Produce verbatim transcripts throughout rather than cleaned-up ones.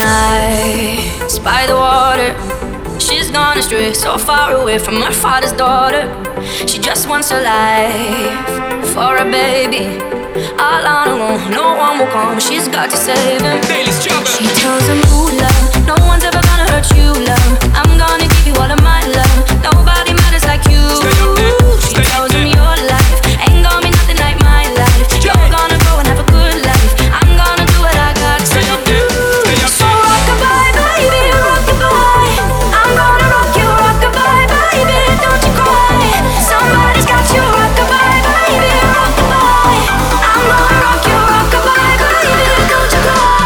nights by the water. She's gone astray, so far away from her father's daughter. She just wants a life for a baby. All on her own, no one will come. She's got to save him. She tells him, ooh, love, no one's ever gonna hurt you, love. I'm gonna give you all of my love. Nobody matters like you. She tells him your life ain't gonna be nothing like my life. You're gonna grow and have a good life. I'm gonna do what I got to do. So rock-a-bye, baby, rock-a-bye. I'm gonna rock you, rock-a-bye, baby, don't you cry. Somebody's got you, rock-a-bye, baby, rock-a-bye. I'm gonna rock you, rock-a-bye, baby, don't you cry.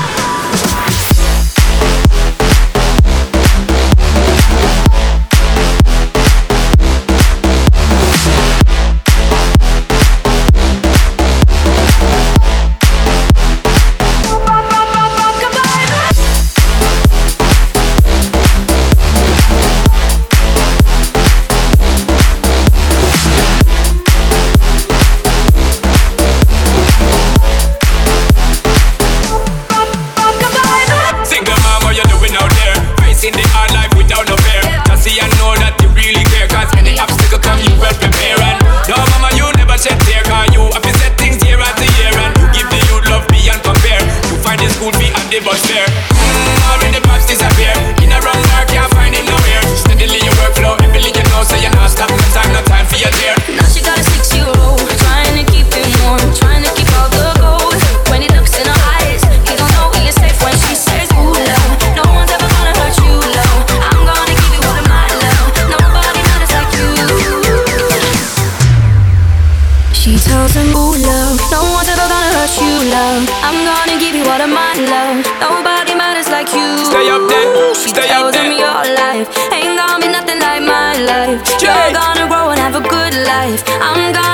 In the hard life without no fear, just see and know that you really care. Cause any obstacle come, you well prepare. And no mama, you never shed tear. Cause you have to set things year after year. And you give the youth love beyond compare. You find the school fee and the bus fare. Mmm, already the pops disappear. In a wrong mark, can't find it nowhere. Steadily your workflow, every you know, so you're not stop. No time, no time for your tear. Now she got a six-year-old, trying to keep him warm, trying to keep all the gold. When he looks in her eyes, he don't know he is safe when she says, ooh, love, no one's ever gonna hurt you, love. I'm gonna give you all of my love. Nobody matters like you. She tells him, ooh, love, no one's ever gonna hurt you, love. I'm gonna give you all of my love. Nobody matters like you. Stay up there, She stay tells up there. him your life ain't gonna be nothing like my life. You're gonna grow and have a good life. I'm gonna